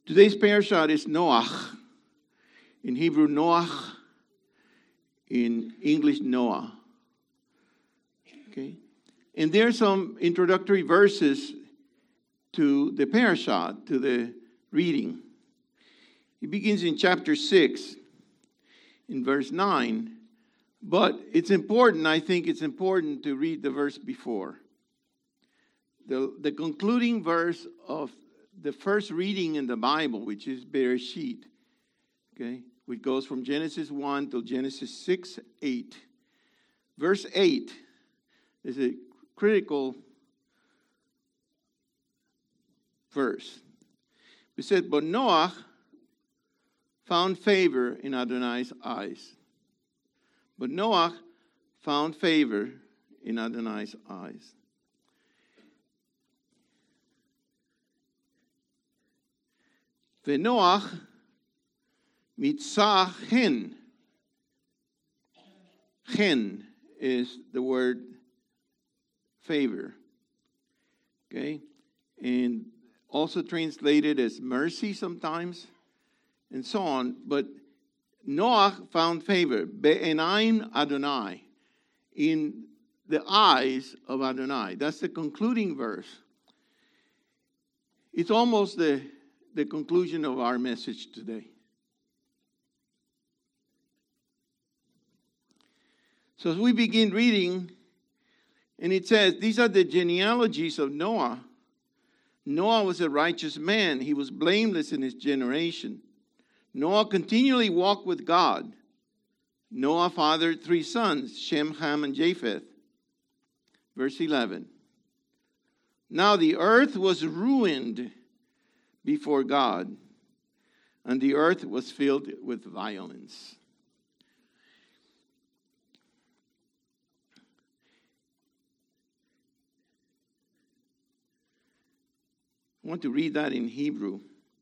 Today's parashat is Noach. In Hebrew, Noach. In English, Noah. Okay? And there are some introductory verses to the parashat, to the reading. It begins in chapter 6, in verse 9. But it's important, I think it's important to read the verse before. The concluding verse of the first reading in the Bible, which is Bereshit, okay, which goes from Genesis 1 to Genesis 6, 8. Verse 8 is a critical verse. We said, but Noah found favor in Adonai's eyes. But Noah found favor in Adonai's eyes. V'Noach mitzah chen. Chen is the word favor. Okay? And also translated as mercy sometimes, and so on. But Noah found favor, be'enaim Adonai, in the eyes of Adonai. That's the concluding verse. It's almost the conclusion of our message today. So as we begin reading, and it says, these are the genealogies of Noah. Noah was a righteous man. He was blameless in his generation. Noah continually walked with God. Noah fathered 3 sons, Shem, Ham, and Japheth. Verse 11. Now the earth was ruined before God, and the earth was filled with violence. I want to read that in Hebrew.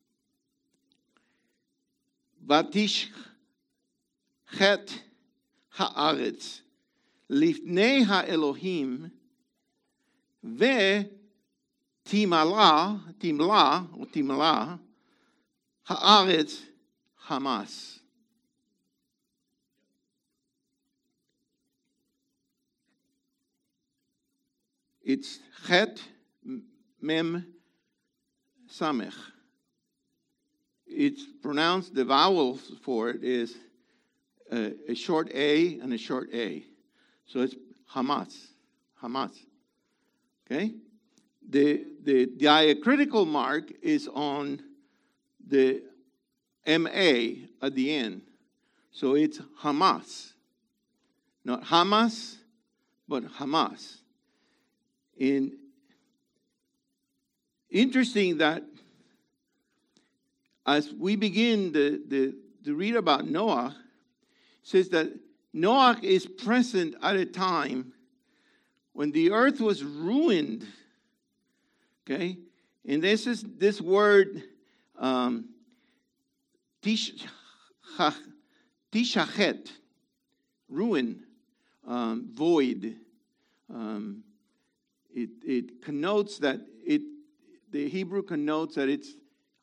Vatish chet haaretz lifnei haElohim ve timla haaretz Hamas. It's chet mem samech. It's pronounced, the vowels for it is a short A and a short A. So it's Hamas. Hamas. Okay? The diacritical mark is on the MA at the end. So it's Hamas. Not Hamas, but Hamas. Interesting that as we begin to read about Noah, it says that Noah is present at a time when the earth was ruined. Okay? And this is this word, tishachet, ruin, void. It connotes that the Hebrew connotes that it's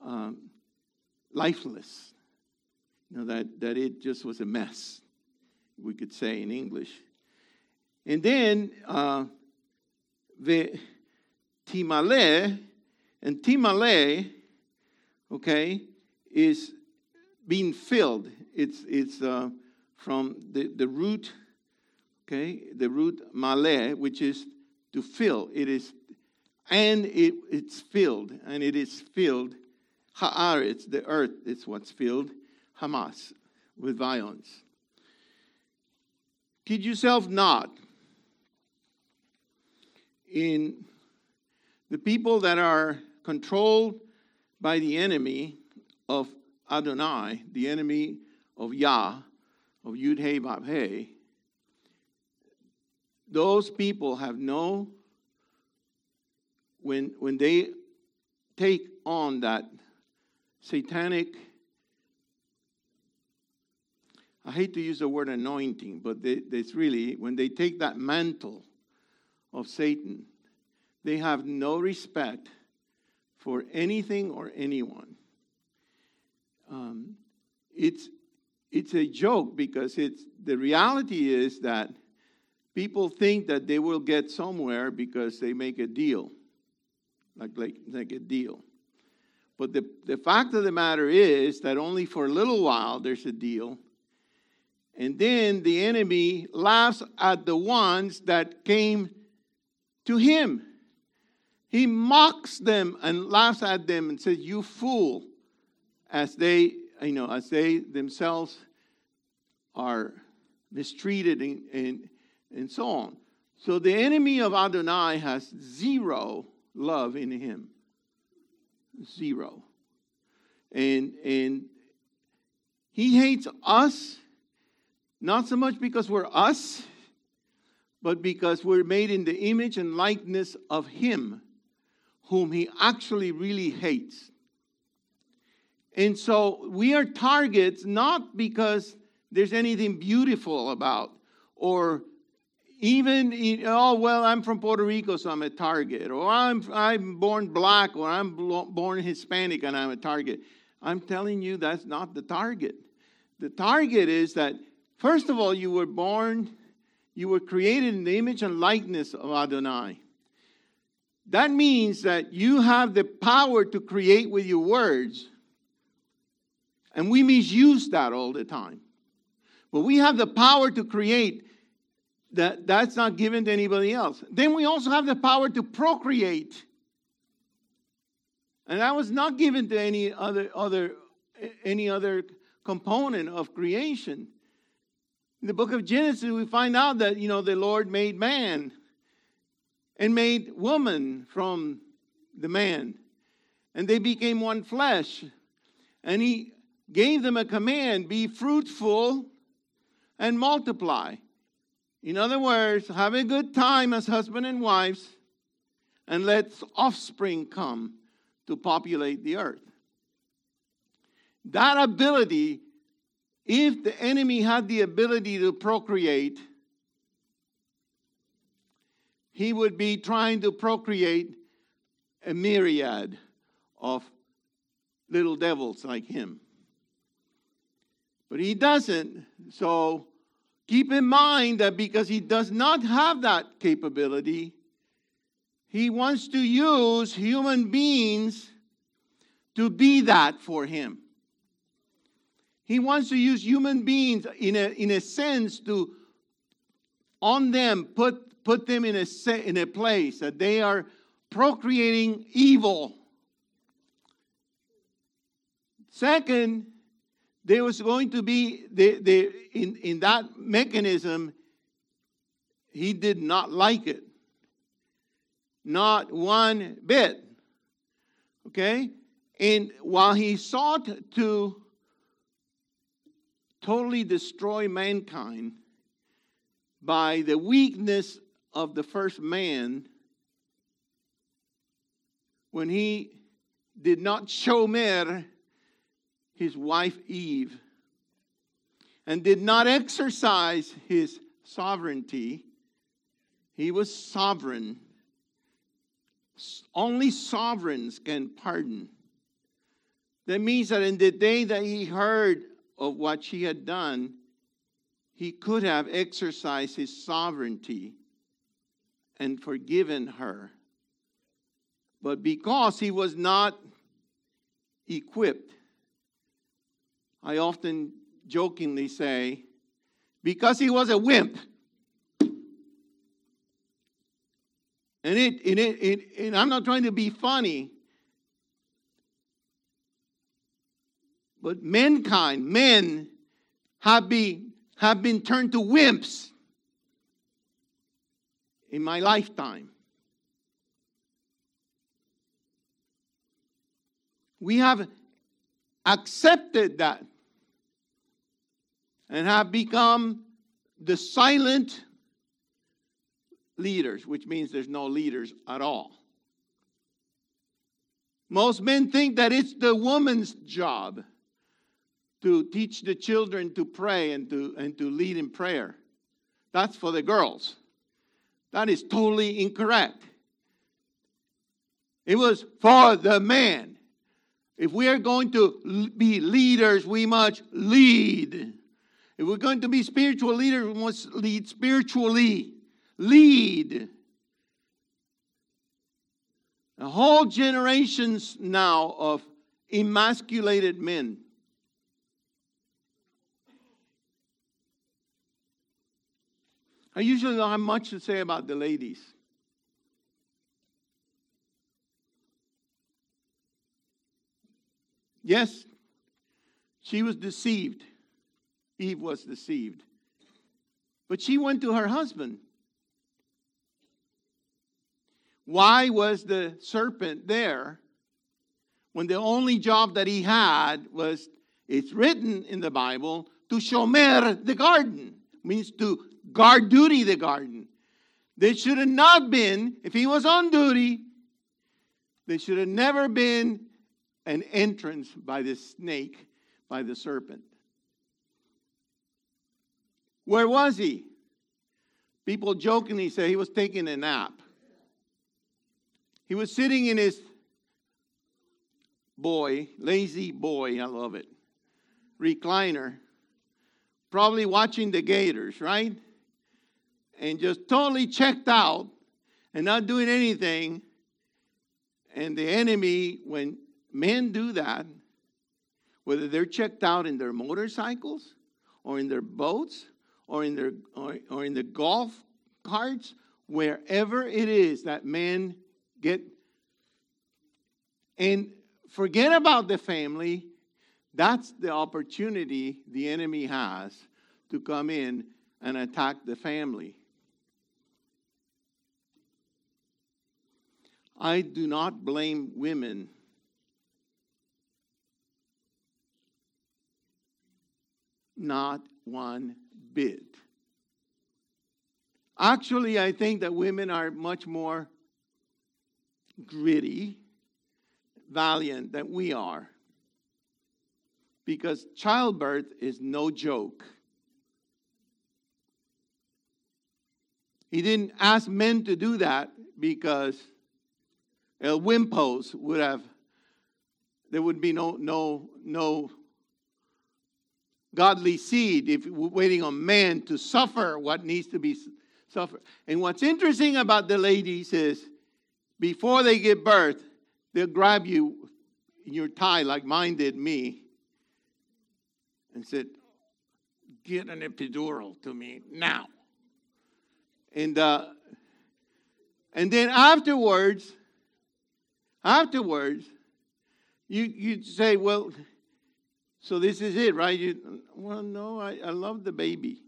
lifeless. You know, that it just was a mess, we could say in English. And then the timale, and timale, okay, is being filled. It's from the root, okay, the root male, which is to fill. It is, and it's filled, and it is filled. Haaretz, the earth, is what's filled. Hamas, with violence. Kid yourself not. In the people that are controlled by the enemy of Adonai, the enemy of Yah, of Yud He Vav He, those people have no, when they take on that satanic, I hate to use the word anointing, but it's really, when they take that mantle of Satan, they have no respect for anything or anyone. it's a joke because the reality is that people think that they will get somewhere because they make a deal, like a deal. But the fact of the matter is that only for a little while there's a deal. And then the enemy laughs at the ones that came to him. He mocks them and laughs at them and says, "You fool," as they themselves are mistreated and so on. So the enemy of Adonai has zero love in him. Zero. And he hates us, not so much because we're us, but because we're made in the image and likeness of him, whom he actually really hates. And so we are targets not because there's anything beautiful about, or even, I'm from Puerto Rico, so I'm a target. Or I'm born black, or I'm born Hispanic, and I'm a target. I'm telling you, that's not the target. The target is that, first of all, you were created in the image and likeness of Adonai. That means that you have the power to create with your words. And we misuse that all the time. But we have the power to create. That's not given to anybody else. Then we also have the power to procreate. And that was not given to any other component of creation. In the book of Genesis, we find out that, the Lord made man and made woman from the man. And they became one flesh. And he gave them a command, be fruitful and multiply. In other words, have a good time as husband and wives, and let offspring come to populate the earth. That ability, if the enemy had the ability to procreate, he would be trying to procreate a myriad of little devils like him. But he doesn't, so keep in mind that because he does not have that capability, he wants to use human beings to be that for him. He wants to use human beings in a sense to, on them, put them in a place that they are procreating evil. Second, there was going to be, in that mechanism, he did not like it. Not one bit. Okay? And while he sought to totally destroy mankind by the weakness of the first man, when he did not shomer his wife Eve, and did not exercise his sovereignty. He was sovereign. Only sovereigns can pardon. That means that in the day that he heard of what she had done, he could have exercised his sovereignty and forgiven her. But because he was not equipped, I often jokingly say, because he was a wimp. And I'm not trying to be funny, but men have been turned to wimps in my lifetime. We have accepted that and have become the silent leaders, which means there's no leaders at all. Most men think that it's the woman's job to teach the children to pray and to lead in prayer. That's for the girls. That is totally incorrect. It was for the man. If we are going to be leaders, we must lead. If we're going to be spiritual leaders, we must lead spiritually. Lead. A whole generations now of emasculated men. I usually don't have much to say about the ladies. Yes, she was deceived. Eve was deceived. But she went to her husband. Why was the serpent there when the only job that he had was, it's written in the Bible, to shomer the garden, means to guard duty the garden. There should have not been, if he was on duty, there should have never been an entrance by the snake, by the serpent. Where was he? People jokingly say he was taking a nap. He was sitting in his lazy boy, I love it, recliner, probably watching the Gators, right? And just totally checked out and not doing anything. And the enemy, when men do that, whether they're checked out in their motorcycles or in their boats or in their or in the golf carts, wherever it is that men get, and forget about the family, that's the opportunity the enemy has to come in and attack the family. I do not blame women. Not one bit. Actually, I think that women are much more gritty, valiant than we are. Because childbirth is no joke. He didn't ask men to do that because El Wimpos would have, there would be no godly seed if we're waiting on man to suffer what needs to be suffered. And what's interesting about the ladies is before they give birth, they'll grab you in your tie like mine did me and said, "Get an epidural to me now." And then afterwards, you say, "Well, so this is it, right?" Well, no, I love the baby.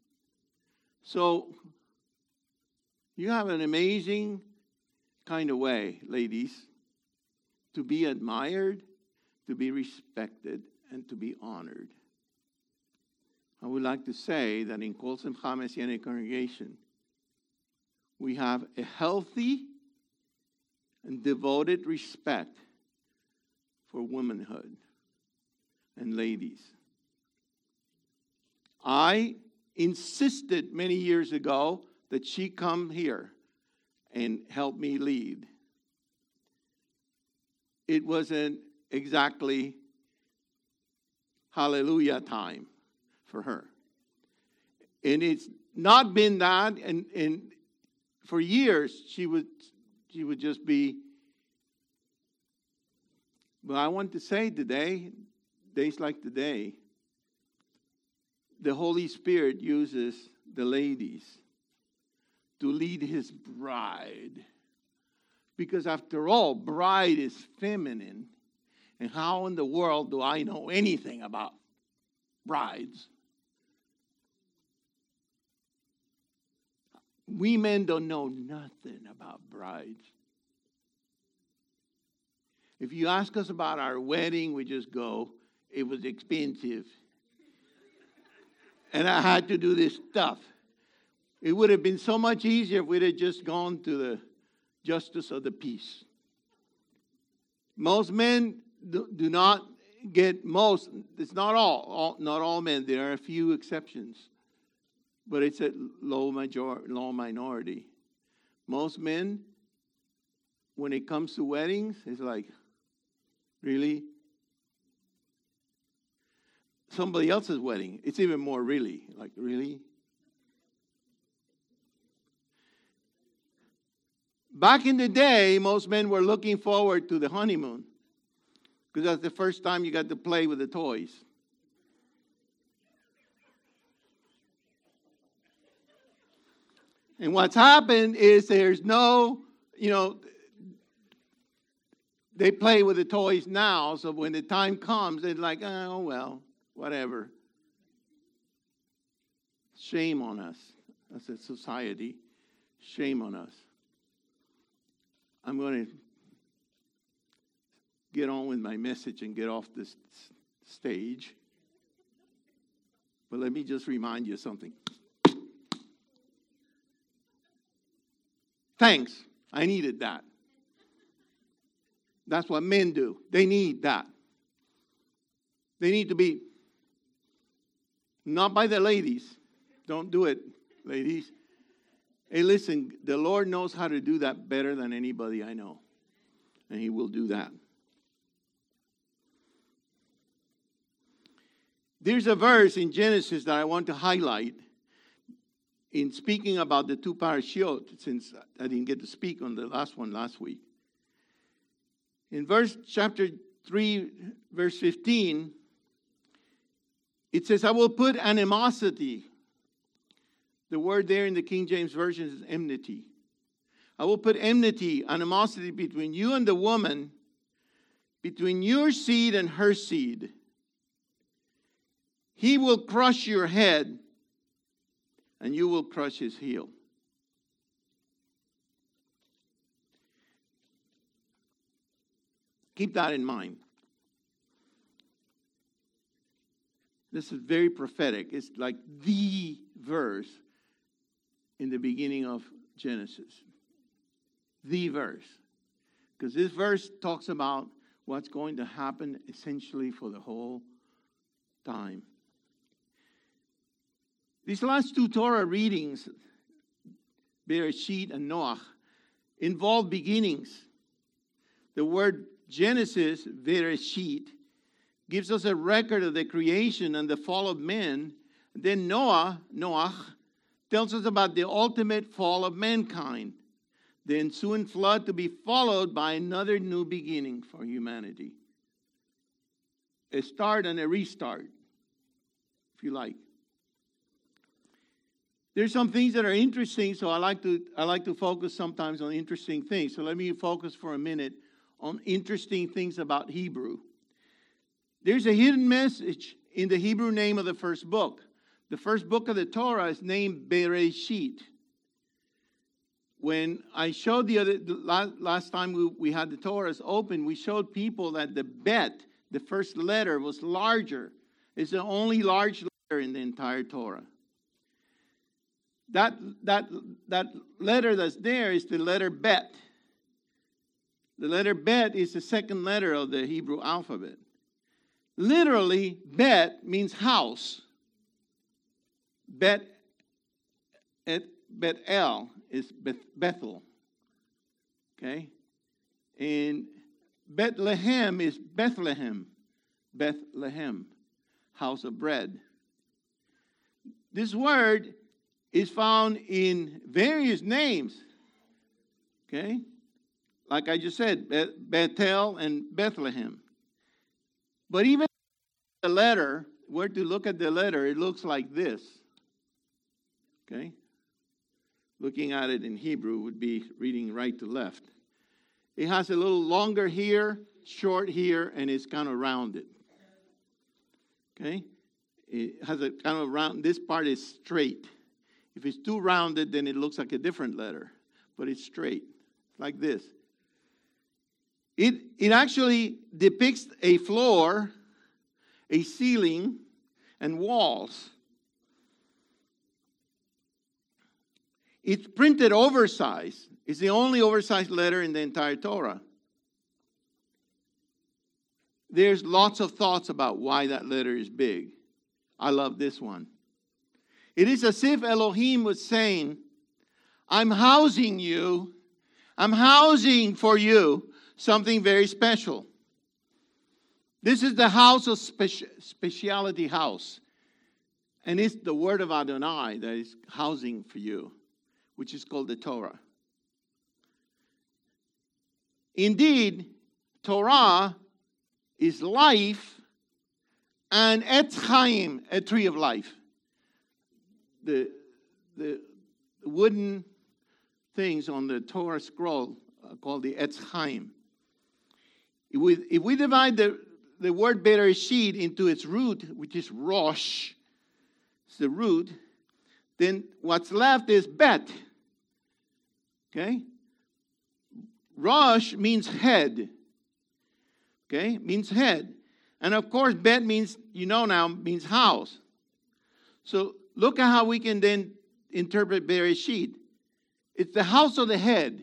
So you have an amazing kind of way, ladies, to be admired, to be respected, and to be honored. I would like to say that in Kol Simcha Messianic Congregation, we have a healthy and devoted respect for womanhood and ladies. I insisted many years ago that she come here and help me lead. It wasn't exactly hallelujah time for her. And it's not been that, and for years she would just be. But I want to say today, days like today, the Holy Spirit uses the ladies to lead his bride. Because after all, bride is feminine. And how in the world do I know anything about brides? We men don't know nothing about brides. If you ask us about our wedding, we just go, "It was expensive. And I had to do this stuff." It would have been so much easier if we'd have just gone to the justice of the peace. Most men do not get most. It's not all men. There are a few exceptions. But it's a low minority. Most men, when it comes to weddings, it's like, really? somebody else's wedding. It's even more really. Like, really? Back in the day, most men were looking forward to the honeymoon because that's the first time you got to play with the toys. And what's happened is there's no, they play with the toys now, so when the time comes, they're like, oh, well, whatever. Shame on us as a society. Shame on us. I'm going to get on with my message and get off this stage. But let me just remind you of something. Thanks. I needed that. That's what men do. They need that. They need to be, not by the ladies. Don't do it, ladies. Hey, listen, the Lord knows how to do that better than anybody I know. And He will do that. There's a verse in Genesis that I want to highlight in speaking about the two parashiot, since I didn't get to speak on the last one last week. In chapter 3, verse 15, it says, I will put animosity. The word there in the King James Version is enmity. I will put enmity, animosity between you and the woman, between your seed and her seed. He will crush your head, and you will crush his heel. Keep that in mind. This is very prophetic. It's like the verse in the beginning of Genesis. The verse. Because this verse talks about what's going to happen essentially for the whole time. These last two Torah readings, Bereshit and Noach, involve beginnings. The word Genesis, Bereshit, gives us a record of the creation and the fall of men. Then Noach, tells us about the ultimate fall of mankind, the ensuing flood to be followed by another new beginning for humanity. A start and a restart, if you like. There's some things that are interesting, so I like to focus sometimes on interesting things. So let me focus for a minute on interesting things about Hebrew. There's a hidden message in the Hebrew name of the first book. The first book of the Torah is named Bereshit. When I showed last time we had the Torahs open, we showed people that the bet, the first letter, was larger. It's the only large letter in the entire Torah. That letter that's there is the letter Bet. The letter Bet is the second letter of the Hebrew alphabet. Literally, Bet means house. Bet-El is Bethel. Okay? And Bethlehem is Bethlehem. Bethlehem, house of bread. This word is found in various names. Okay? Like I just said, Bethel and Bethlehem. But even the letter, where to look at the letter, it looks like this. Okay? Looking at it in Hebrew would be reading right to left. It has a little longer here, short here, and it's kind of rounded. Okay? It has a kind of round, this part is straight. If it's too rounded, then it looks like a different letter. But it's straight, like this. It actually depicts a floor, a ceiling, and walls. It's printed oversized. It's the only oversized letter in the entire Torah. There's lots of thoughts about why that letter is big. I love this one. It is as if Elohim was saying, I'm housing you. I'm housing for you something very special. This is the house of speciality house. And it's the word of Adonai that is housing for you, which is called the Torah. Indeed, Torah is life, and Etz Chaim, a tree of life. The wooden things on the Torah scroll are called the Etz Chaim. If we divide the word Bereshit into its root, which is Rosh, it's the root, then what's left is Bet. Okay? Rosh means head. Okay? Means head. And of course, Bet means, means house. So look at how we can then interpret Bereshit. It's the house of the head.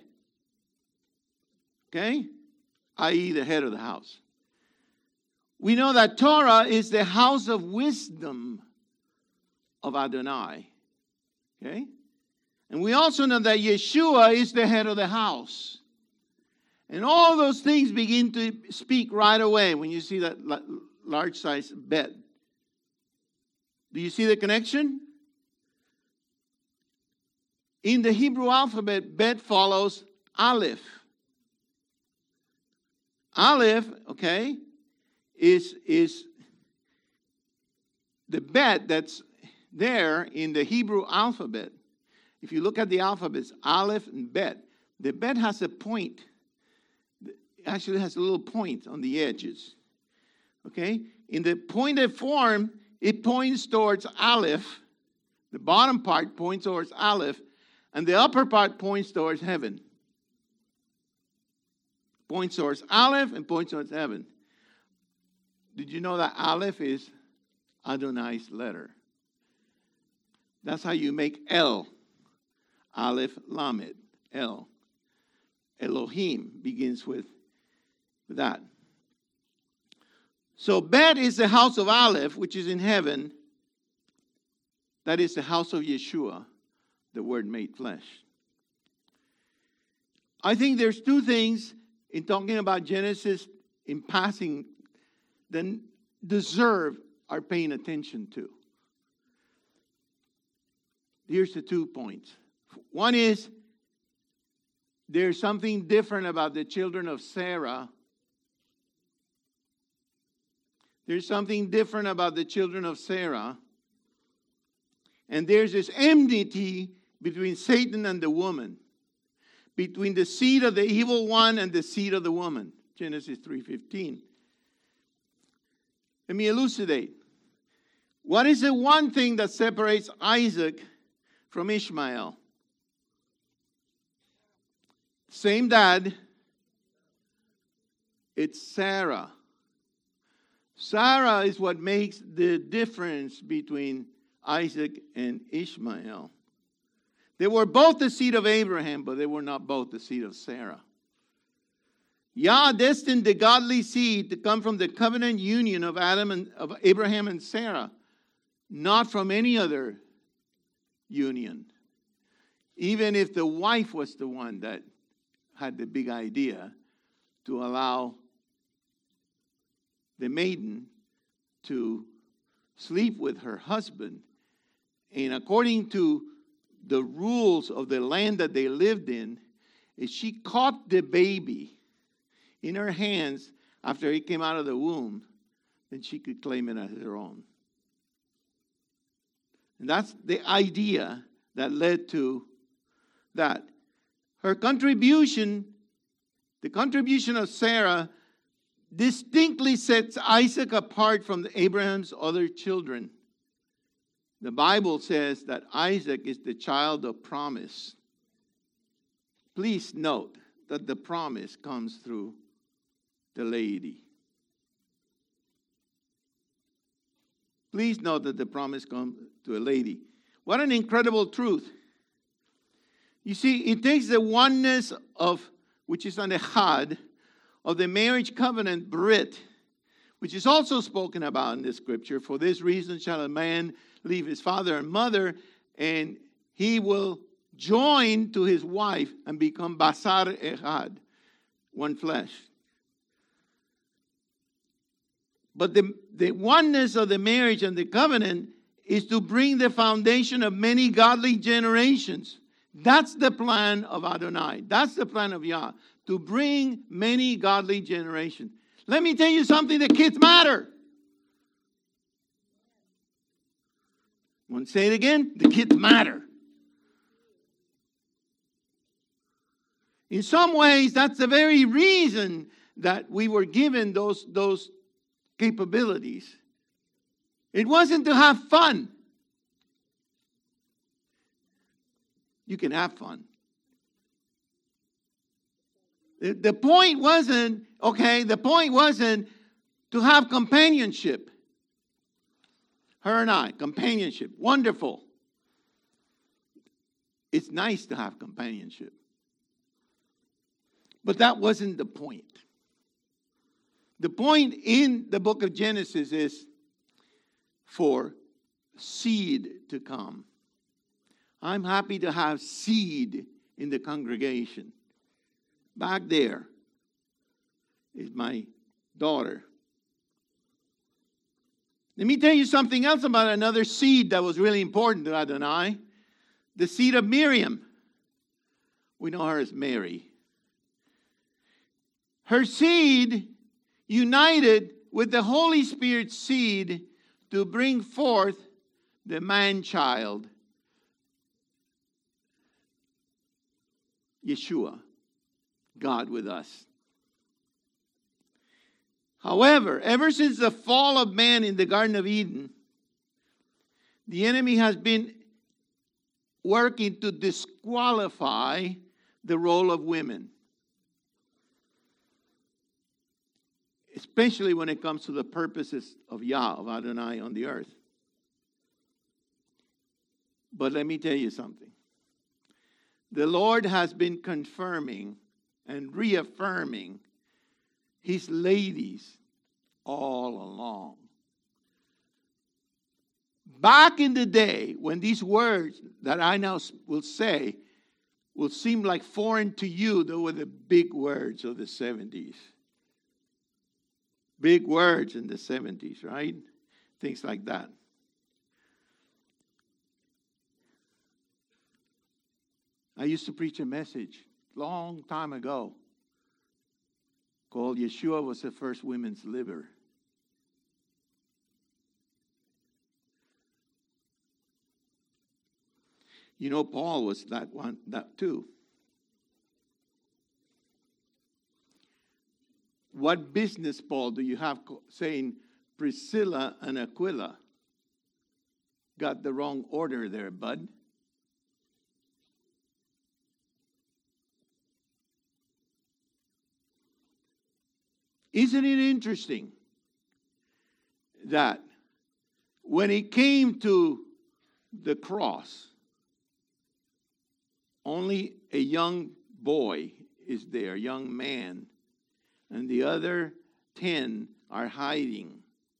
Okay? I.e. the head of the house. We know that Torah is the house of wisdom of Adonai. Okay? And we also know that Yeshua is the head of the house. And all those things begin to speak right away when you see that large size Bet. Do you see the connection? In the Hebrew alphabet, Bet follows Aleph. Aleph, okay, is the Bet that's there in the Hebrew alphabet. If you look at the alphabets, Aleph and Bet, the Bet has a point. It actually has a little point on the edges. Okay? In the pointed form, it points towards Aleph. The bottom part points towards Aleph, and the upper part points towards heaven. Points towards Aleph and points towards heaven. Did you know that Aleph is Adonai's letter? That's how you make El. Aleph Lamed. El. Elohim begins with that. So Bet is the house of Aleph, which is in heaven. That is the house of Yeshua, the Word made flesh. I think there's two things in talking about Genesis in passing that deserve our paying attention to. Here's the 2 points. One is there's something different about the children of Sarah. There's something different about the children of Sarah. And there's this enmity between Satan and the woman, between the seed of the evil one and the seed of the woman. Genesis 3:15. Let me elucidate. What is the one thing that separates Isaac from Ishmael? Same dad. It's Sarah. Sarah is what makes the difference between Isaac and Ishmael. They were both the seed of Abraham, but they were not both the seed of Sarah. Yah destined the godly seed to come from the covenant union of Abraham and Sarah, not from any other union. Even if the wife was the one that had the big idea to allow the maiden to sleep with her husband. And according to the rules of the land that they lived in, if she caught the baby in her hands after it came out of the womb, then she could claim it as her own. And that's the idea that led to that. Her contribution, the contribution of Sarah, distinctly sets Isaac apart from Abraham's other children. The Bible says that Isaac is the child of promise. Please note that the promise comes through the lady. Please note that the promise comes to a lady. What an incredible truth. You see, it takes the oneness of, which is an echad, of the marriage covenant, Brit, which is also spoken about in the scripture. For this reason shall a man leave his father and mother, and he will join to his wife and become basar echad, one flesh. But the oneness of the marriage and the covenant is to bring the foundation of many godly generations. That's the plan of Adonai. That's the plan of Yah, to bring many godly generations. Let me tell you something, the kids matter. I want to say it again, the kids matter. In some ways, that's the very reason that we were given those capabilities. It wasn't to have fun. You can have fun. The point wasn't to have companionship. Her and I, companionship, wonderful. It's nice to have companionship. But that wasn't the point. The point in the book of Genesis is for seed to come. I'm happy to have seed in the congregation. Back there is my daughter. Let me tell you something else about another seed that was really important to Adonai. The seed of Miriam. We know her as Mary. Her seed united with the Holy Spirit's seed to bring forth the man-child, Yeshua, God with us. However, ever since the fall of man in the Garden of Eden, the enemy has been working to disqualify the role of women, especially when it comes to the purposes of Yah, of Adonai on the earth. But let me tell you something. The Lord has been confirming and reaffirming His ladies all along. Back in the day, when these words that I now will say will seem like foreign to you, they were the big words of the 70s. Big words in the 70s, right? Things like that. I used to preach a message long time ago called Yeshua was the first women's liver. You know, Paul was that too. What business, Paul, do you have saying Priscilla and Aquila? Got the wrong order there, bud. Isn't it interesting that when it came to the cross, only a young boy is there, young man, and the other 10 are hiding.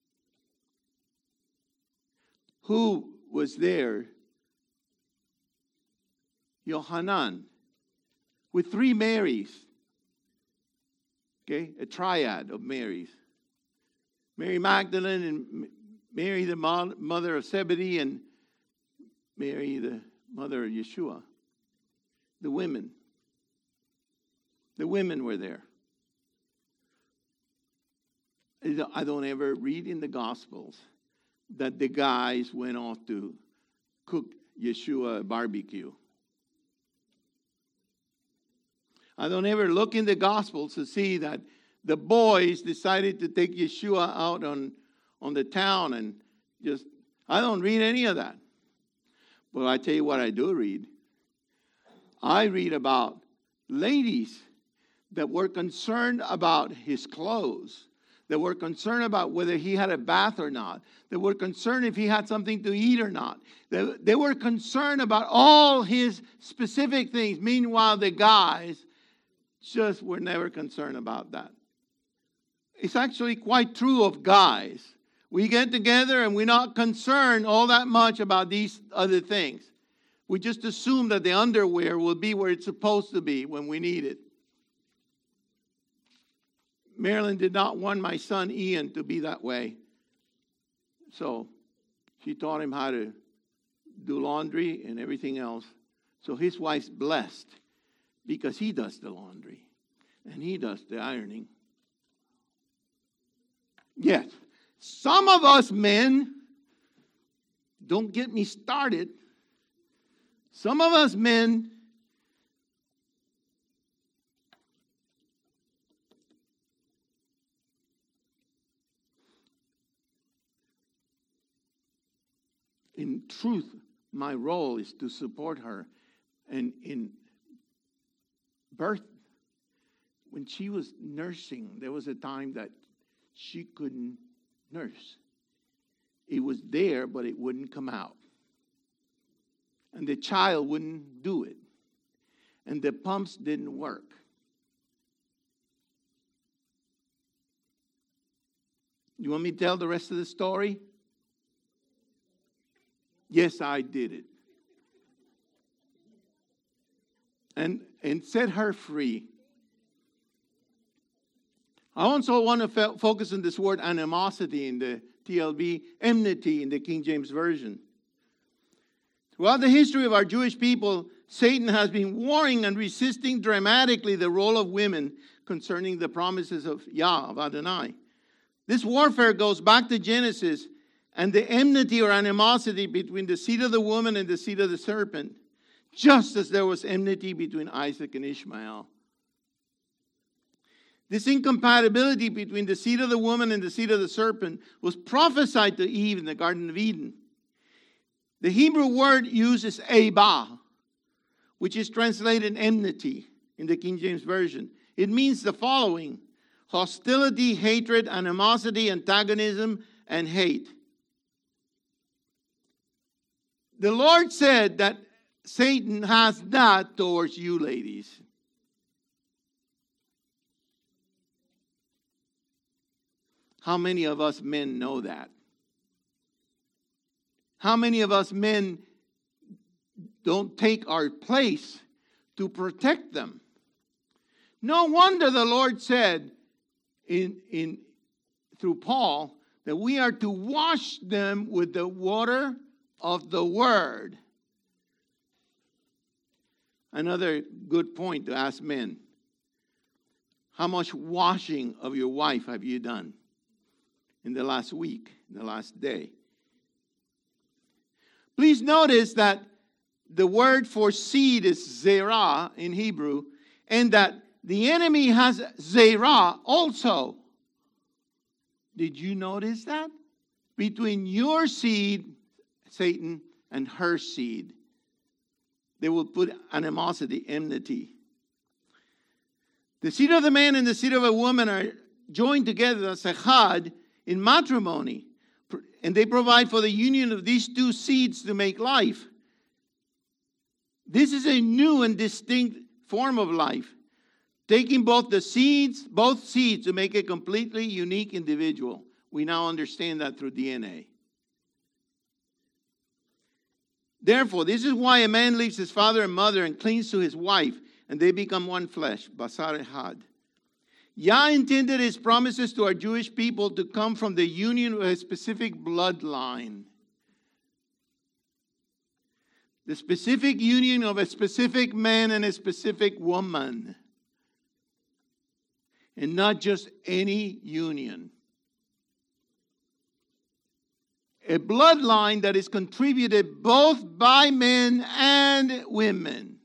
Who was there? Yohanan, with 3 Marys. Okay, a triad of Marys. Mary Magdalene and Mary the mother of Zebedee and Mary the mother of Yeshua. The women. The women were there. I don't ever read in the Gospels that the guys went off to cook Yeshua a barbecue. I don't ever look in the Gospels to see that the boys decided to take Yeshua out on the town and just, I don't read any of that. But I tell you what I do read. I read about ladies that were concerned about his clothes, that were concerned about whether he had a bath or not, that were concerned if he had something to eat or not. They were concerned about all his specific things. Meanwhile, the guys just were never concerned about that. It's actually quite true of guys. We get together and we're not concerned all that much about these other things. We just assume that the underwear will be where it's supposed to be when we need it. Marilyn did not want my son Ian to be that way. So she taught him how to do laundry and everything else. So his wife's blessed because he does the laundry and he does the ironing. Yes, some of us men, don't get me started, some of us men in truth, my role is to support her. And in birth, when she was nursing, there was a time that she couldn't nurse. It was there, but it wouldn't come out. And the child wouldn't do it. And the pumps didn't work. You want me to tell the rest of the story? Yes, I did it. And set her free. I also want to focus on this word animosity in the TLB, enmity in the King James Version. Throughout the history of our Jewish people, Satan has been warring and resisting dramatically the role of women concerning the promises of Yah, of Adonai. This warfare goes back to Genesis and the enmity or animosity between the seed of the woman and the seed of the serpent, just as there was enmity between Isaac and Ishmael. This incompatibility between the seed of the woman and the seed of the serpent was prophesied to Eve in the Garden of Eden. The Hebrew word used is Abah, which is translated enmity in the King James Version. It means the following: hostility, hatred, animosity, antagonism, and hate. The Lord said that Satan has that towards you, ladies. How many of us men know that? How many of us men don't take our place to protect them? No wonder the Lord said through Paul that we are to wash them with the water of the word. Another good point to ask men. How much washing of your wife have you done in the last week, in the last day? Please notice that the word for seed is zerah in Hebrew, and that the enemy has zerah also. Did you notice that? Between your seed, Satan, and her seed, they will put animosity, enmity. The seed of the man and the seed of a woman are joined together as echad in matrimony. And they provide for the union of these two seeds to make life. This is a new and distinct form of life, taking both seeds to make a completely unique individual. We now understand that through DNA. Therefore, this is why a man leaves his father and mother and clings to his wife, and they become one flesh, basar echad. Yah intended his promises to our Jewish people to come from the union of a specific bloodline. The specific union of a specific man and a specific woman. And not just any union. A bloodline that is contributed both by men and women.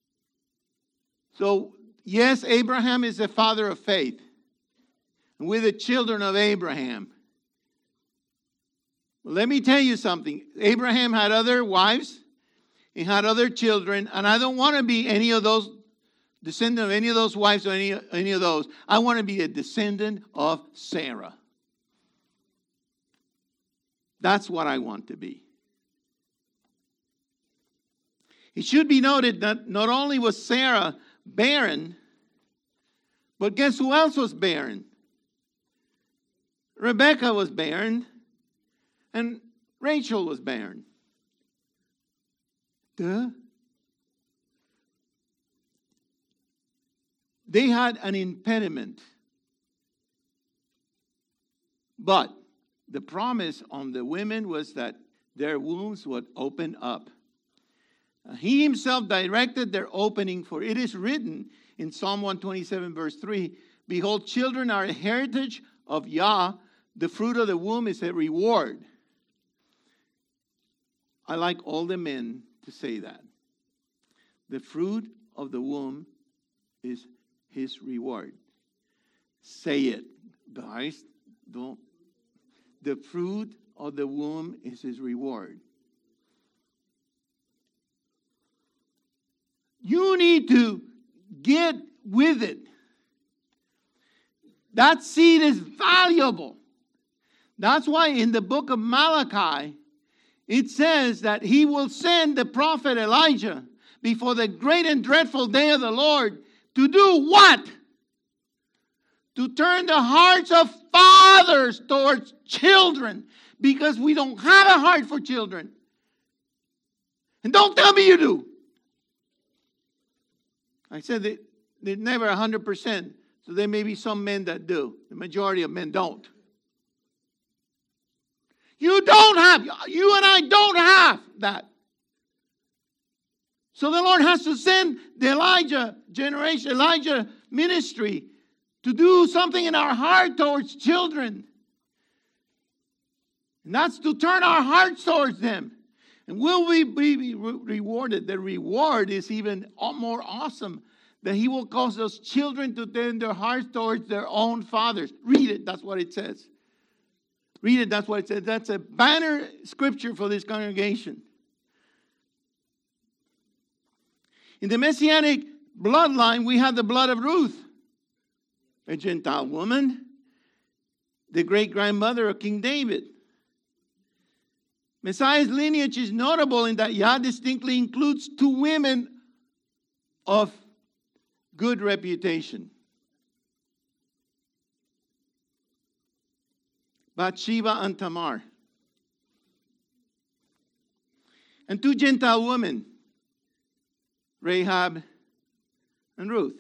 So, yes, Abraham is the father of faith. And we're the children of Abraham. Well, let me tell you something. Abraham had other wives. He had other children. And I don't want to be any of those, descendant of any of those wives or any of those. I want to be a descendant of Sarah. That's what I want to be. It should be noted that not only was Sarah barren, but guess who else was barren? Rebecca was barren, and Rachel was barren. Duh. They had an impediment But the promise on the women was that their wombs would open up. He himself directed their opening, for it is written in Psalm 127, verse 3, behold, children are a heritage of Yah, the fruit of the womb is a reward. I like all the men to say that. The fruit of the womb is his reward. Say it, guys. Don't. The fruit of the womb is his reward. You need to get with it. That seed is valuable. That's why in the book of Malachi, it says that he will send the prophet Elijah before the great and dreadful day of the Lord to do what? To turn the hearts of fathers towards children, because we don't have a heart for children. And don't tell me you do. I said that they're never 100%, so there may be some men that do. The majority of men don't. You and I don't have that. So the Lord has to send the Elijah ministry to do something in our heart towards children. And that's to turn our hearts towards them. And will we be rewarded? The reward is even more awesome. That he will cause those children to turn their hearts towards their own fathers. Read it, that's what it says. Read it, that's what it says. That's a banner scripture for this congregation. In the Messianic bloodline, we have the blood of Ruth, a Gentile woman, the great-grandmother of King David. Messiah's lineage is notable in that Yah distinctly includes two women of good reputation. Bathsheba and Tamar. And two Gentile women, Rahab and Ruth.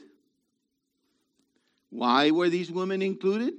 Why were these women included?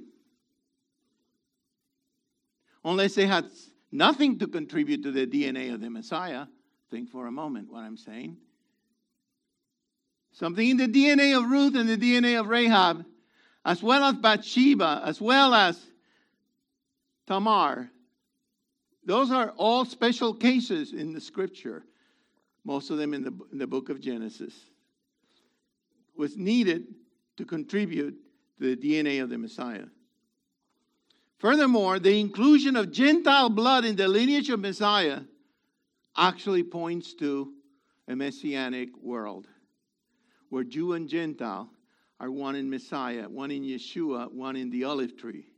Unless they had nothing to contribute to the DNA of the Messiah. Think for a moment what I'm saying. Something in the DNA of Ruth and the DNA of Rahab, as well as Bathsheba, as well as Tamar. Those are all special cases in the scripture. Most of them in the book of Genesis. Was needed to contribute to the DNA of the Messiah. Furthermore, the inclusion of Gentile blood in the lineage of Messiah actually points to a messianic world where Jew and Gentile are one in Messiah, one in Yeshua, one in the olive tree.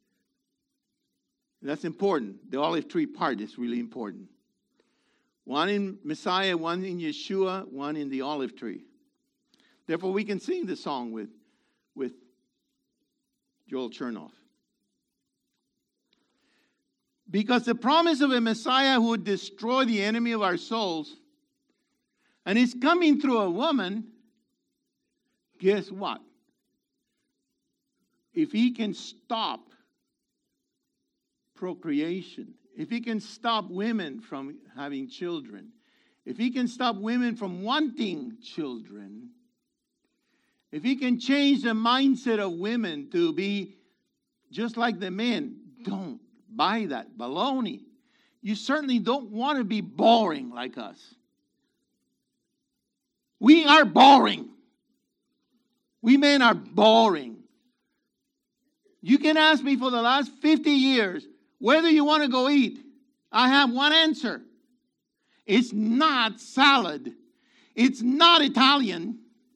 That's important. The olive tree part is really important. One in Messiah, one in Yeshua, one in the olive tree. Therefore, we can sing the song with Joel Chernoff. Because the promise of a Messiah who would destroy the enemy of our souls, and is coming through a woman, guess what? If he can stop procreation, if he can stop women from having children, if he can stop women from wanting children, if he can change the mindset of women to be just like the men, don't buy that baloney. You certainly don't want to be boring like us. We are boring. We men are boring. You can ask me for the last 50 years whether you want to go eat. I have one answer. It's not salad. It's not Italian.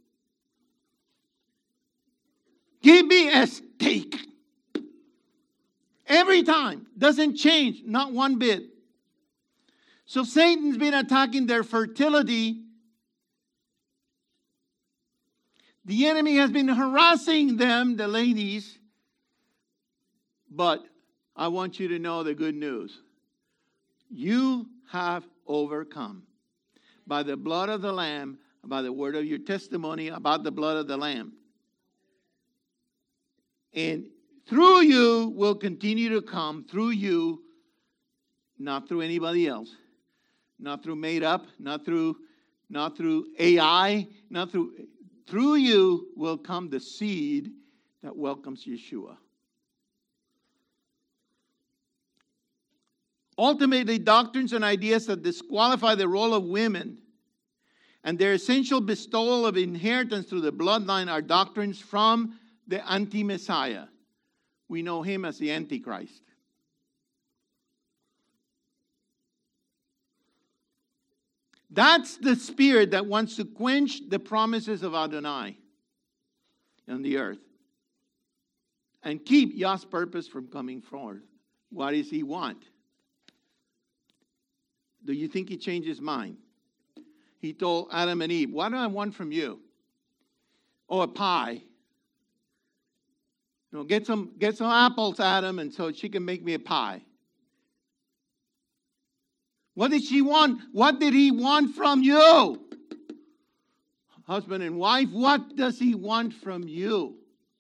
Give me a steak. Every time. Doesn't change. Not one bit. So Satan's been attacking their fertility. The enemy has been harassing them, the ladies. But I want you to know the good news. You have overcome by the blood of the Lamb, by the word of your testimony about the blood of the Lamb. And through you will continue to come, through you, not through anybody else, not through made up, not through AI, through you will come the seed that welcomes Yeshua. Ultimately, doctrines and ideas that disqualify the role of women and their essential bestowal of inheritance through the bloodline are doctrines from the anti-Messiah. We know him as the Antichrist. That's the spirit that wants to quench the promises of Adonai on the earth and keep Yah's purpose from coming forth. What does he want? Do you think he changed his mind? He told Adam and Eve, what do I want from you? Oh, a pie. You know, get some apples, Adam, and so she can make me a pie. What did she want? What did he want from you? Husband and wife, what does he want from you?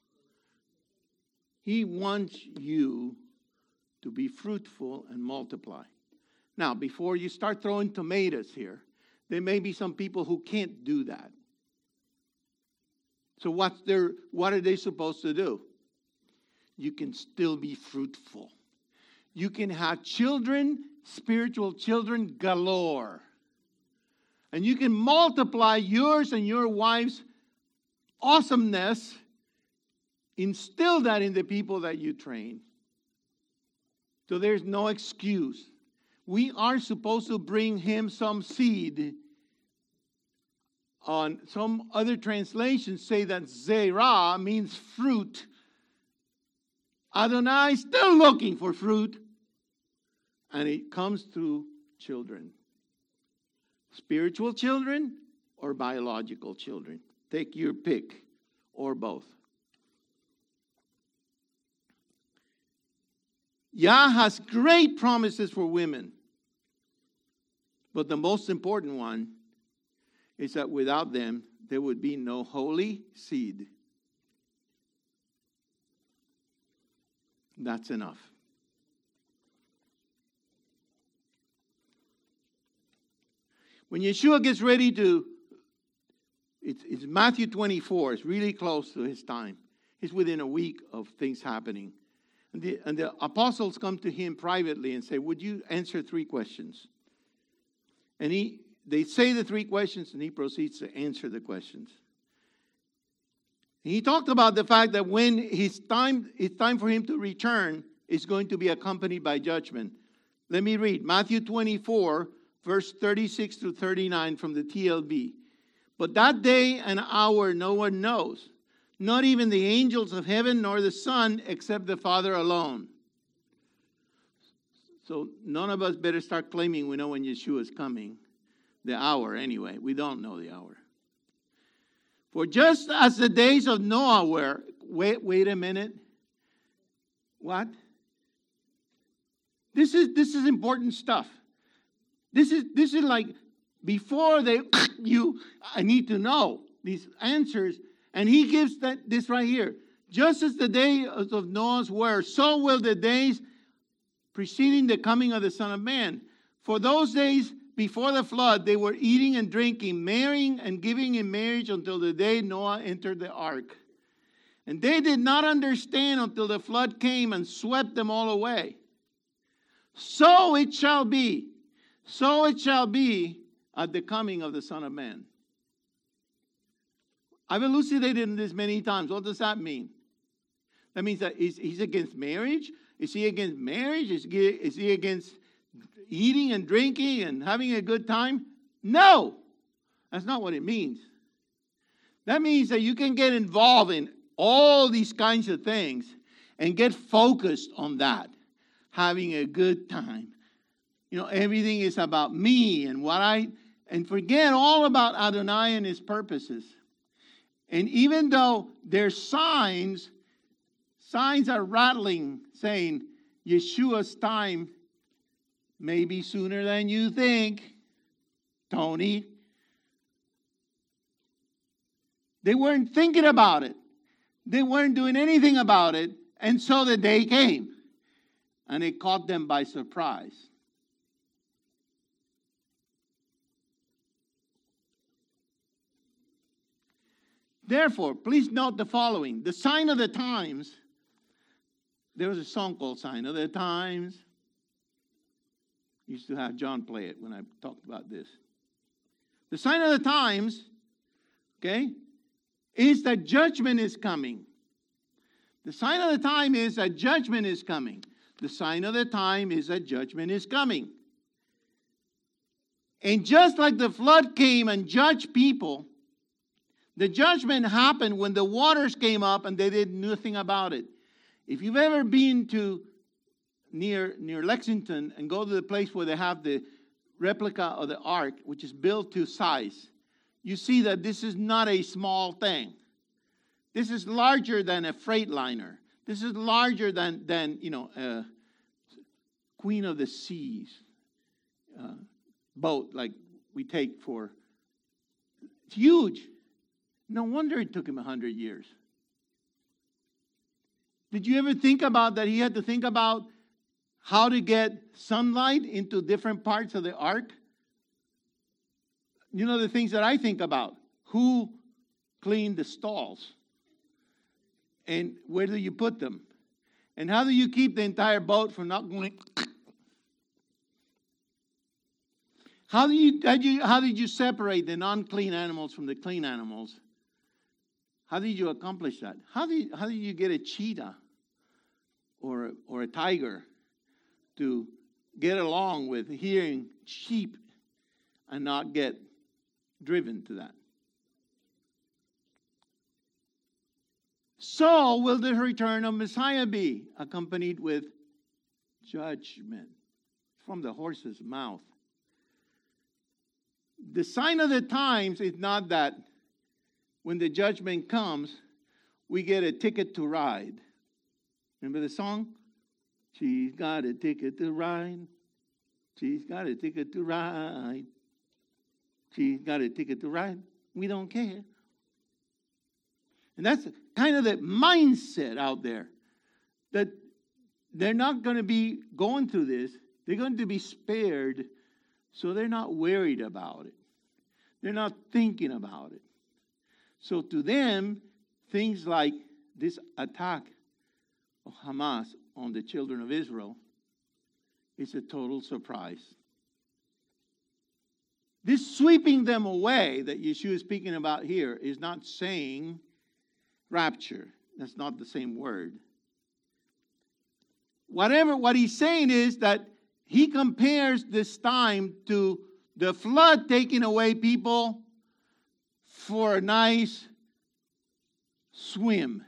He wants you to be fruitful and multiply. Now, before you start throwing tomatoes here, there may be some people who can't do that. So what are they supposed to do? You can still be fruitful. You can have children, spiritual children galore. And you can multiply yours and your wife's awesomeness, instill that in the people that you train. So there's no excuse. We are supposed to bring him some seed. On some other translations say that zerah means fruit. Adonai is still looking for fruit. And it comes through children. Spiritual children or biological children. Take your pick, or both. Yah has great promises for women. But the most important one is that without them, there would be no holy seed. That's enough. When Yeshua gets ready to, it's Matthew 24. It's really close to his time. He's within a week of things happening. And the apostles come to him privately and say, would you answer 3 questions? And they say the 3 questions, and he proceeds to answer the questions. He talked about the fact that when it's time for him to return, it's going to be accompanied by judgment. Let me read Matthew 24, verse 36 through 39 from the TLB. But that day and hour no one knows, not even the angels of heaven nor the Son, except the Father alone. So none of us better start claiming we know when Yeshua is coming. The hour, anyway. We don't know the hour. For just as the days of Noah were... Wait a minute. What? This is important stuff. This is like before I need to know these answers. And he gives this right here. Just as the days of Noah's were, so will the days preceding the coming of the Son of Man. For those days before the flood, they were eating and drinking, marrying and giving in marriage until the day Noah entered the ark. And they did not understand until the flood came and swept them all away. So it shall be. So it shall be at the coming of the Son of Man. I've elucidated this many times. What does that mean? That means that he's against marriage? Is he against marriage? Is he against eating and drinking and having a good time? No. That's not what it means. That means that you can get involved in all these kinds of things and get focused on that. Having a good time. You know, everything is about me and forget all about Adonai and his purposes. And even though there's signs are rattling saying Yeshua's time may be sooner than you think, Tony. They weren't thinking about it. They weren't doing anything about it And so the day came, and it caught them by surprise. Therefore, please note the following. The sign of the times. There was a song called Sign of the Times. Used to have John play it when I talked about this. The sign of the times, okay, is that judgment is coming. The sign of the time is that judgment is coming. The sign of the time is that judgment is coming. And just like the flood came and judged people, the judgment happened when the waters came up and they did nothing about it. If you've ever been to near Lexington and go to the place where they have the replica of the ark, which is built to size, you see that this is not a small thing. This is larger than a freight liner. This is larger than a Queen of the Seas boat like we take for. It's huge. No wonder it took him 100 years. Did you ever think about that he had to think about how to get sunlight into different parts of the ark? You know the things that I think about. Who cleaned the stalls? And where do you put them? And how do you keep the entire boat from not going? How did you separate the non-clean animals from the clean animals? How did you accomplish that? How did you get a cheetah or a tiger to get along with hearing sheep and not get driven to that? So will the return of Messiah be, accompanied with judgment from the horse's mouth. The sign of the times is not that when the judgment comes, we get a ticket to ride. Remember the song? She's got a ticket to ride. She's got a ticket to ride. She's got a ticket to ride. We don't care. And that's kind of the mindset out there, that they're not going to be going through this. They're going to be spared, so they're not worried about it. They're not thinking about it. So to them, things like this attack of Hamas on the children of Israel is a total surprise. This sweeping them away that Yeshua is speaking about here is not saying rapture. That's not the same word. What he's saying is that he compares this time to the flood taking away people for a nice swim.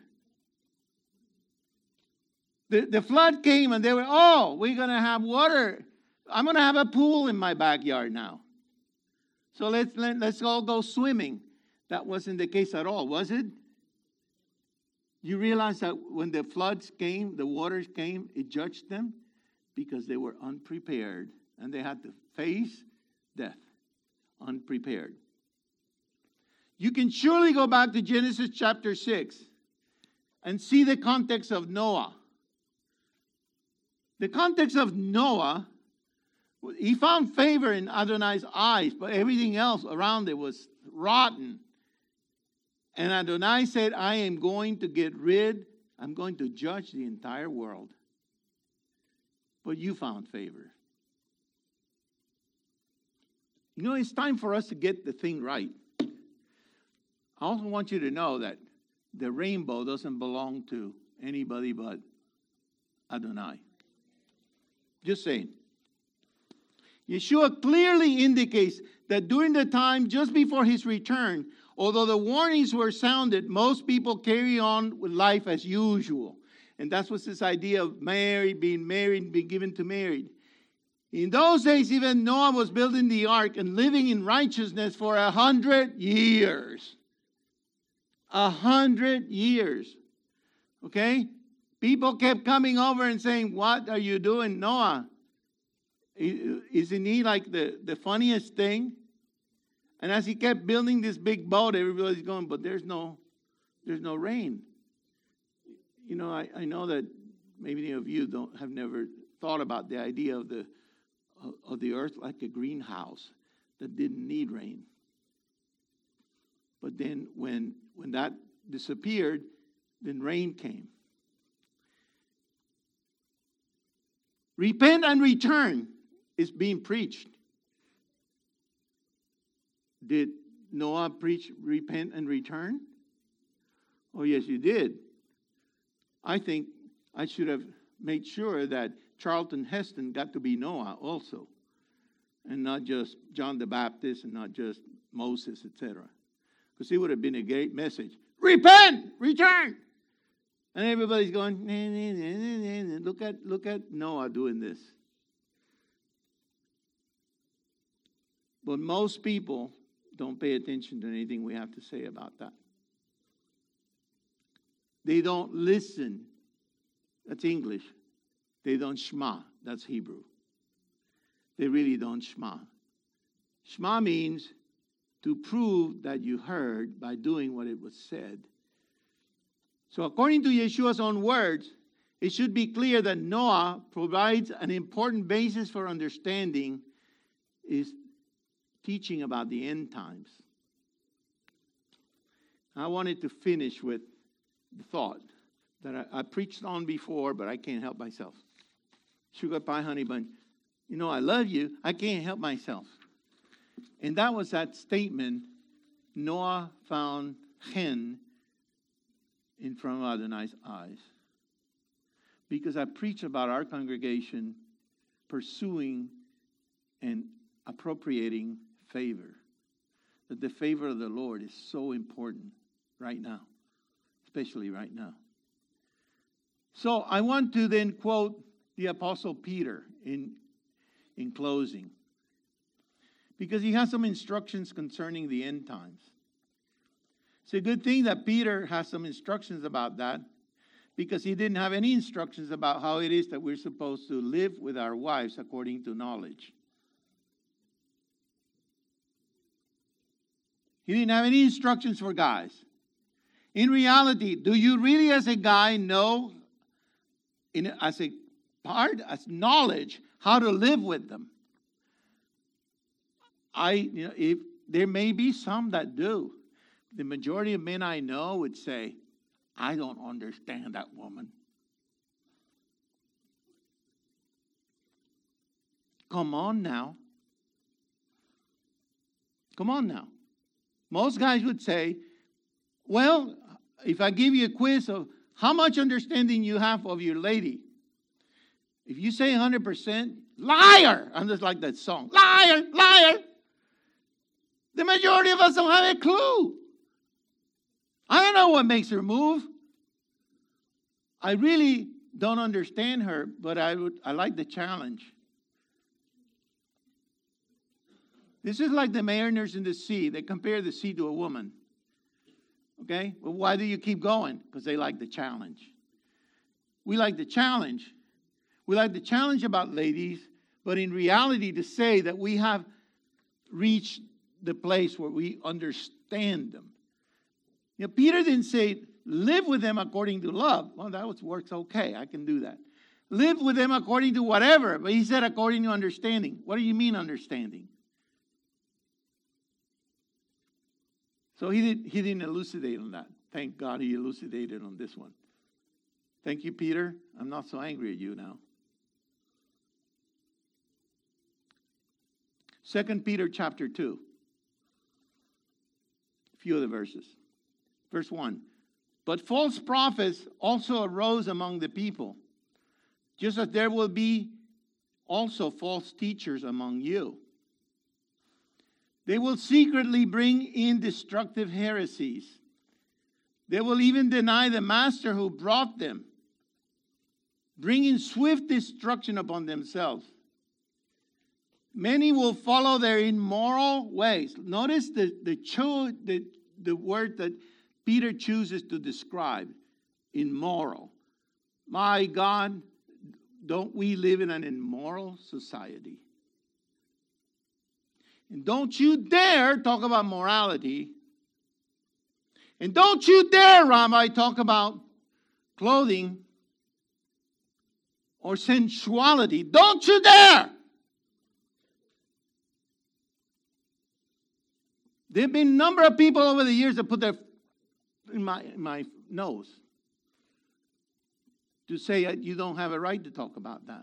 The flood came and they were, we're going to have water. I'm going to have a pool in my backyard now. So let's all go swimming. That wasn't the case at all, was it? You realize that when the floods came, the waters came, it judged them because they were unprepared and they had to face death unprepared. You can surely go back to Genesis chapter 6 and see the context of Noah. The context of Noah, he found favor in Adonai's eyes, but everything else around it was rotten. And Adonai said, I'm going to judge the entire world. But you found favor. You know, it's time for us to get the thing right. I also want you to know that the rainbow doesn't belong to anybody but Adonai. Just saying. Yeshua clearly indicates that during the time just before his return, although the warnings were sounded, most people carry on with life as usual. And that's what's this idea of being married, being given to married. In those days, even Noah was building the ark and living in righteousness for 100 years. 100 years. Okay? People kept coming over and saying, what are you doing, Noah? Isn't he like the funniest thing? And as he kept building this big boat, everybody's going, but there's no rain. You know, I know that many of you have never thought about the idea of the earth like a greenhouse that didn't need rain. But then when that disappeared, then rain came. Repent and return is being preached. Did Noah preach repent and return? Oh, yes, he did. I think I should have made sure that Charlton Heston got to be Noah also, and not just John the Baptist and not just Moses, etc. Because it would have been a great message. Repent, return. And everybody's going, nah, nah, nah, nah. Look at Noah doing this. But most people don't pay attention to anything we have to say about that. They don't listen. That's English. They don't shema. That's Hebrew. They really don't shema. Shema means to prove that you heard by doing what it was said. So according to Yeshua's own words, it should be clear that Noah provides an important basis for understanding is teaching about the end times. I wanted to finish with the thought that I preached on before, but I can't help myself. Sugar pie, honey bun. You know, I love you. I can't help myself. And that was that statement, Noah found chen in front of Adonai's eyes. Because I preach about our congregation pursuing and appropriating favor. That the favor of the Lord is so important right now. Especially right now. So I want to then quote the Apostle Peter in closing. Because he has some instructions concerning the end times. It's a good thing that Peter has some instructions about that. Because he didn't have any instructions about how it is that we're supposed to live with our wives according to knowledge. He didn't have any instructions for guys. In reality, do you really as a guy know, as knowledge, how to live with them? If there may be some that do. The majority of men I know would say, I don't understand that woman. Come on now. Come on now. Most guys would say, well, if I give you a quiz of how much understanding you have of your lady, if you say 100%, liar! I'm just like that song. Liar! Liar! The majority of us don't have a clue. I don't know what makes her move. I really don't understand her, but I like the challenge. This is like the mariners in the sea. They compare the sea to a woman. Okay? Well, why do you keep going? Because they like the challenge. We like the challenge. We like the challenge about ladies, but in reality to say that we have reached the place where we understand them. You know, Peter didn't say, live with them according to love. Well, that works okay. I can do that. Live with them according to whatever. But he said according to understanding. What do you mean understanding? So he didn't elucidate on that. Thank God he elucidated on this one. Thank you, Peter. I'm not so angry at you now. 2 Peter chapter 2. A few of the verses. Verse 1. But false prophets also arose among the people, just as there will be also false teachers among you. They will secretly bring in destructive heresies. They will even deny the master who brought them, bringing swift destruction upon themselves. Many will follow their immoral ways. Notice the word that Peter chooses to describe, immoral. My God, don't we live in an immoral society? And don't you dare talk about morality. And don't you dare, Rabbi, talk about clothing, or sensuality. Don't you dare! There have been a number of people over the years that put their in my nose to say you don't have a right to talk about that.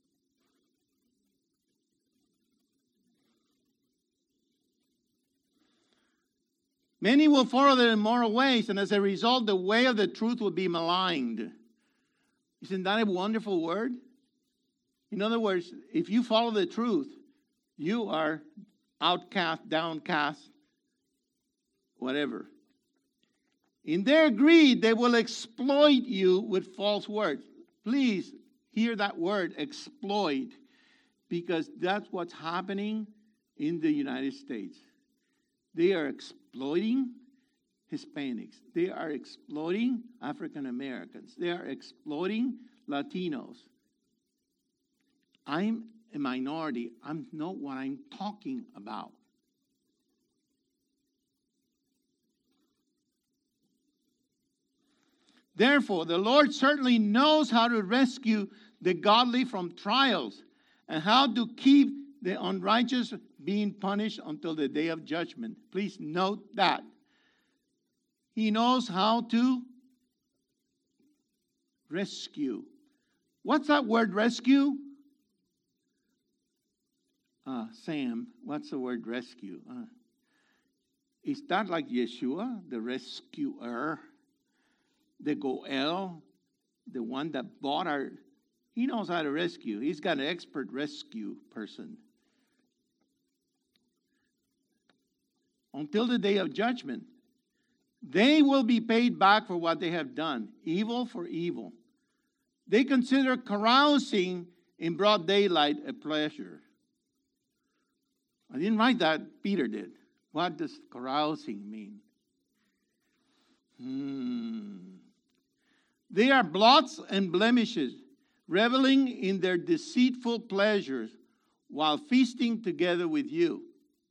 Many will follow their immoral ways, and as a result, the way of the truth will be maligned. Isn't that a wonderful word? In other words, if you follow the truth, you are outcast, downcast, whatever. In their greed, they will exploit you with false words. Please hear that word, exploit, because that's what's happening in the United States. They are exploiting Hispanics. They are exploiting African Americans. They are exploiting Latinos. I'm a minority. I know what I'm talking about. Therefore, the Lord certainly knows how to rescue the godly from trials and how to keep the unrighteous being punished until the day of judgment. Please note that. He knows how to rescue. What's that word, rescue? Sam, what's the word rescue? Is that like Yeshua, the rescuer? The Goel, the one that bought our... He knows how to rescue. He's got an expert rescue person. Until the day of judgment, they will be paid back for what they have done, evil for evil. They consider carousing in broad daylight a pleasure. I didn't write that, Peter did. What does carousing mean? They are blots and blemishes, reveling in their deceitful pleasures while feasting together with you.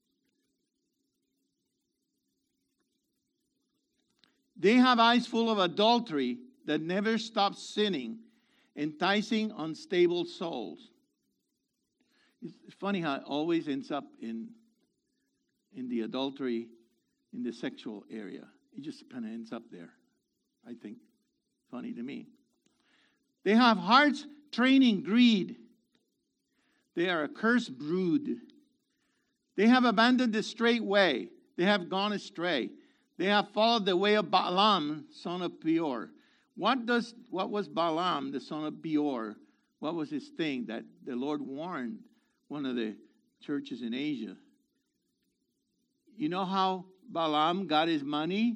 They have eyes full of adultery that never stop sinning, enticing unstable souls. It's funny how it always ends up in the adultery, in the sexual area. It just kind of ends up there, I think. Funny to me. They have hearts training greed. They are a cursed brood. They have abandoned the straight way. They have gone astray. They have followed the way of Balaam, son of Beor. What was Balaam, the son of Beor? What was his thing that the Lord warned one of the churches in Asia? You know how Balaam got his money?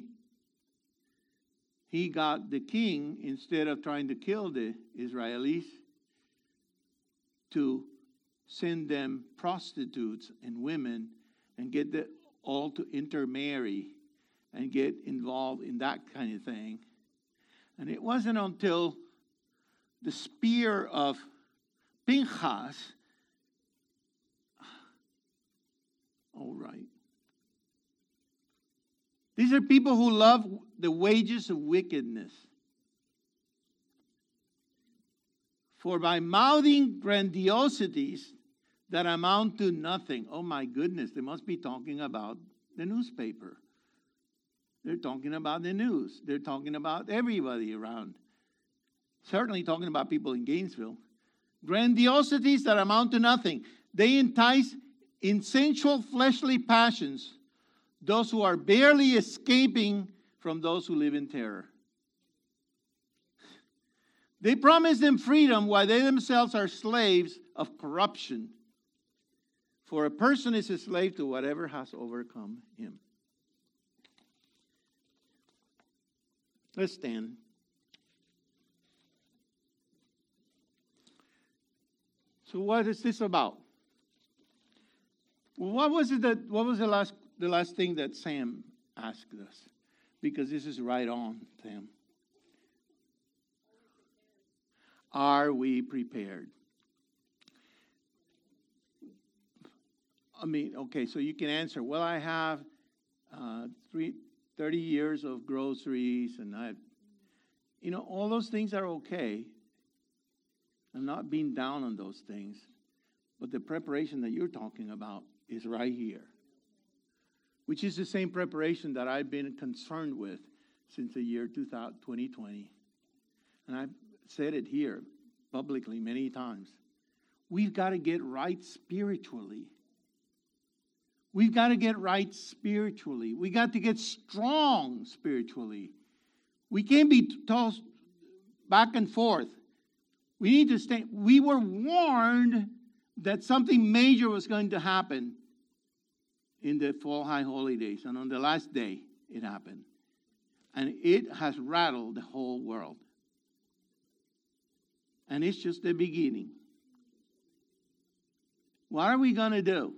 He got the king, instead of trying to kill the Israelis, to send them prostitutes and women and get them all to intermarry and get involved in that kind of thing. And it wasn't until the spear of Pinchas, all right. These are people who love the wages of wickedness. For by mouthing grandiosities that amount to nothing. Oh my goodness, they must be talking about the newspaper. They're talking about the news. They're talking about everybody around. Certainly talking about people in Gainesville. Grandiosities that amount to nothing. They entice in sensual fleshly passions those who are barely escaping from those who live in terror. They promise them freedom while they themselves are slaves of corruption. For a person is a slave to whatever has overcome him. Let's stand. So what is this about? Well, what was the last thing that Sam asked us? Because this is right on, Sam. Are we prepared? I mean, okay, so you can answer, well, I have 30 years of groceries, and all those things are okay. I'm not being down on those things. But the preparation that you're talking about is right here, which is the same preparation that I've been concerned with since the year 2020. And I've said it here publicly many times. We've got to get right spiritually. We've got to get right spiritually. We got to get strong spiritually. We can't be tossed back and forth. We need to stay. We were warned that something major was going to happen in the fall high holidays. And on the last day, it happened. And it has rattled the whole world. And it's just the beginning. What are we going to do?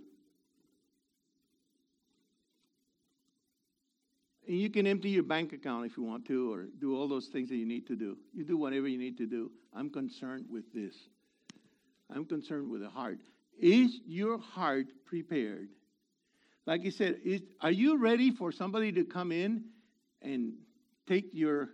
And you can empty your bank account if you want to, or do all those things that you need to do. You do whatever you need to do. I'm concerned with this. I'm concerned with the heart. Is your heart prepared? Like I said, are you ready for somebody to come in and take your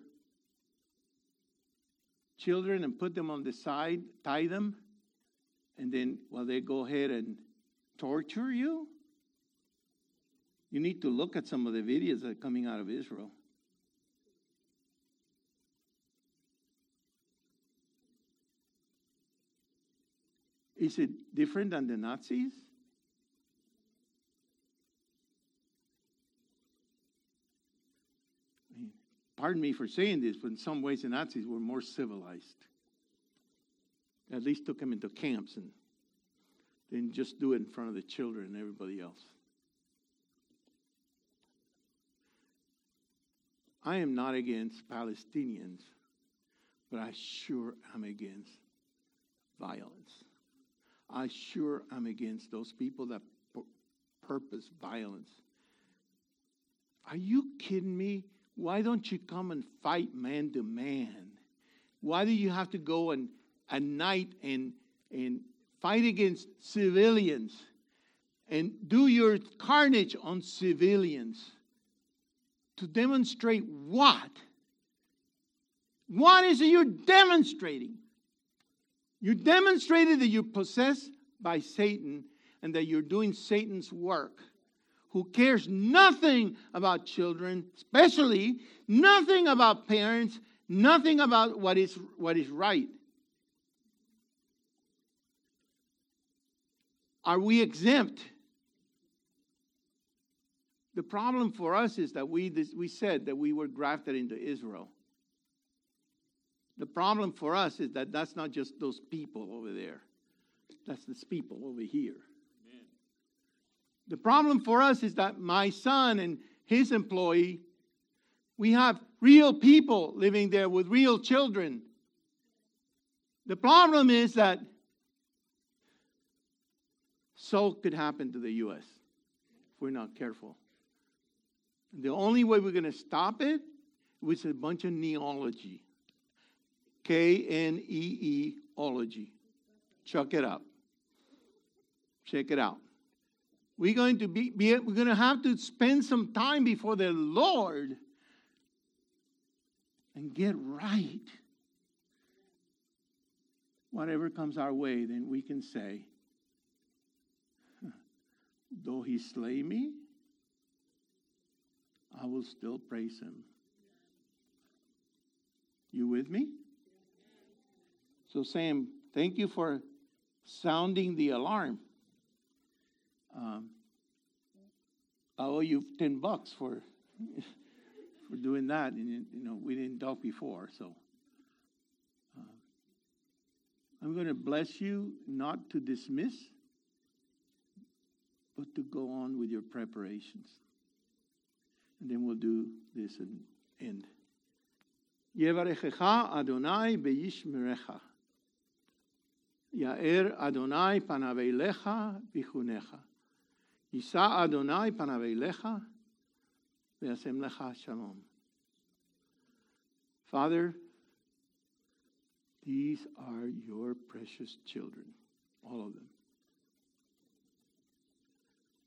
children and put them on the side, tie them, and then they go ahead and torture you? You need to look at some of the videos that are coming out of Israel. Is it different than the Nazis? Pardon me for saying this, but in some ways the Nazis were more civilized. At least took them into camps and didn't just do it in front of the children and everybody else. I am not against Palestinians, but I sure am against violence. I sure am against those people that purpose violence. Are you kidding me? Why don't you come and fight man to man? Why do you have to go and at night and fight against civilians and do your carnage on civilians? To demonstrate what? What is it you're demonstrating? You demonstrated that you're possessed by Satan and that you're doing Satan's work, who cares nothing about children, especially nothing about parents, nothing about what is right. Are we exempt? The problem for us is that we said that we were grafted into Israel. The problem for us is that that's not just those people over there. That's these people over here. Amen. The problem for us is that my son and his employee, we have real people living there with real children. The problem is that so could happen to the U.S. if we're not careful. The only way we're going to stop it was a bunch of neology. K-N-E-E-ology. Check it out. Check it out. We're going to have to spend some time before the Lord and get right. Whatever comes our way, then we can say, though he slay me, I will still praise him. You with me? So Sam, thank you for sounding the alarm. I owe you $10 for doing that, and we didn't talk before, so I'm going to bless you not to dismiss, but to go on with your preparations. And then we'll do this and end. Yevarechecha Adonai beishmerecha. Ya'er Adonai panaveilecha vichunecha. Yisa Adonai panaveilecha ve'asem lecha shalom. Father, these are your precious children, all of them.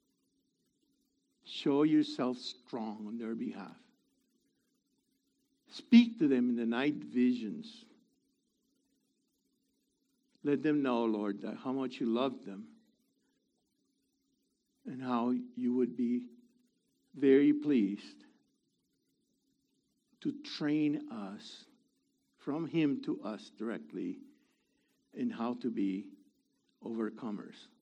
Show yourself strong on their behalf. Speak to them in the night visions. Let them know, Lord, that how much you love them and how you would be very pleased to train us from him to us directly in how to be overcomers.